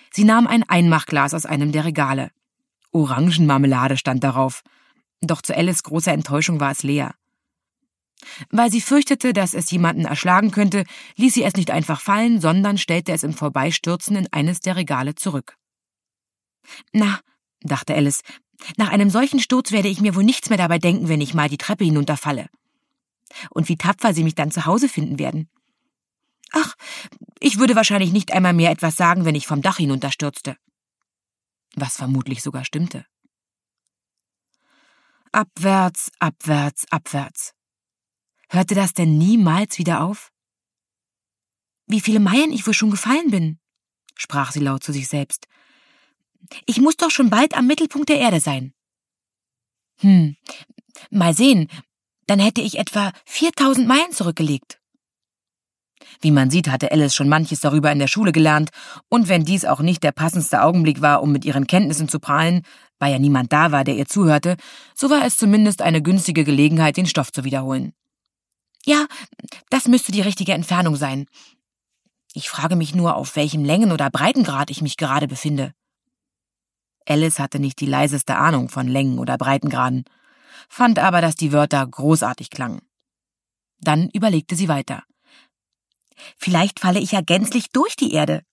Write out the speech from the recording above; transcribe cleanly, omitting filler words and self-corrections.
Sie nahm ein Einmachglas aus einem der Regale. Orangenmarmelade stand darauf. Doch zu Alice' großer Enttäuschung war es leer. Weil sie fürchtete, dass es jemanden erschlagen könnte, ließ sie es nicht einfach fallen, sondern stellte es im Vorbeistürzen in eines der Regale zurück. »Na«, dachte Alice, »nach einem solchen Sturz werde ich mir wohl nichts mehr dabei denken, wenn ich mal die Treppe hinunterfalle. Und wie tapfer sie mich dann zu Hause finden werden. Ach, ich würde wahrscheinlich nicht einmal mehr etwas sagen, wenn ich vom Dach hinunterstürzte.« Was vermutlich sogar stimmte. Abwärts, abwärts, abwärts. Hörte das denn niemals wieder auf? »Wie viele Meilen ich wohl schon gefallen bin«, sprach sie laut zu sich selbst. »Ich muss doch schon bald am Mittelpunkt der Erde sein. Mal sehen, dann hätte ich etwa 4000 Meilen zurückgelegt.« Wie man sieht, hatte Alice schon manches darüber in der Schule gelernt, und wenn dies auch nicht der passendste Augenblick war, um mit ihren Kenntnissen zu prahlen, weil ja niemand da war, der ihr zuhörte, so war es zumindest eine günstige Gelegenheit, den Stoff zu wiederholen. »Ja, das müsste die richtige Entfernung sein. Ich frage mich nur, auf welchem Längen- oder Breitengrad ich mich gerade befinde.« Alice hatte nicht die leiseste Ahnung von Längen- oder Breitengraden, fand aber, dass die Wörter großartig klangen. Dann überlegte sie weiter. »Vielleicht falle ich ja gänzlich durch die Erde.